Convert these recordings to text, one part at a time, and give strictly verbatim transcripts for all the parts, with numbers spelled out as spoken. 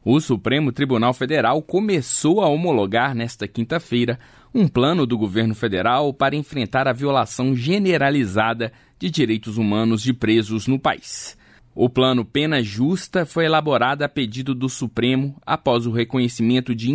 O Supremo Tribunal Federal começou a homologar nesta quinta-feira um plano do governo federal para enfrentar a violação generalizada de direitos humanos de presos no país. O plano Pena Justa foi elaborado a pedido do Supremo após o reconhecimento de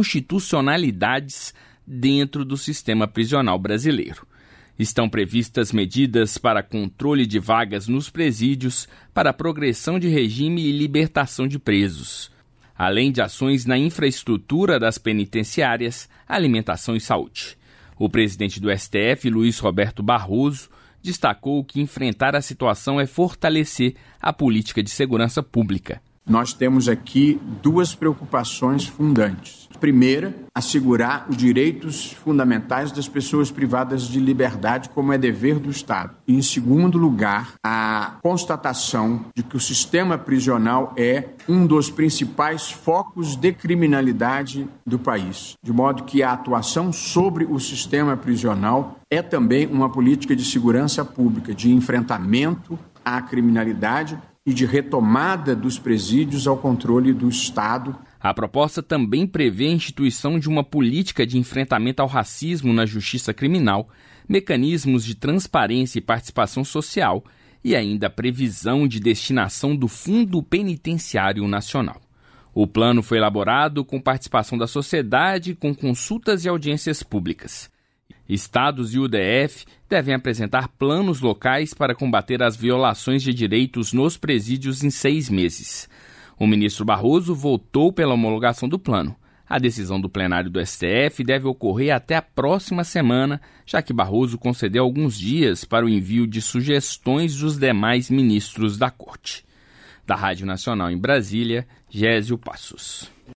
inconstitucionalidades dentro do sistema prisional brasileiro. Estão previstas medidas para controle de vagas nos presídios, para progressão de regime e libertação de presos, além de ações na infraestrutura das penitenciárias, alimentação e saúde. O presidente do S T F, Luiz Roberto Barroso, destacou que enfrentar a situação é fortalecer a política de segurança pública. Nós temos aqui duas preocupações fundantes. Primeira, assegurar os direitos fundamentais das pessoas privadas de liberdade, como é dever do Estado. E, em segundo lugar, a constatação de que o sistema prisional é um dos principais focos de criminalidade do país. De modo que a atuação sobre o sistema prisional é também uma política de segurança pública, de enfrentamento à criminalidade e de retomada dos presídios ao controle do Estado. A proposta também prevê a instituição de uma política de enfrentamento ao racismo na justiça criminal, mecanismos de transparência e participação social e ainda a previsão de destinação do Fundo Penitenciário Nacional. O plano foi elaborado com participação da sociedade, com consultas e audiências públicas. Estados e o D F devem apresentar planos locais para combater as violações de direitos nos presídios em seis meses. O ministro Barroso votou pela homologação do plano. A decisão do plenário do S T F deve ocorrer até a próxima semana, já que Barroso concedeu alguns dias para o envio de sugestões dos demais ministros da Corte. Da Rádio Nacional em Brasília, Gésio Passos.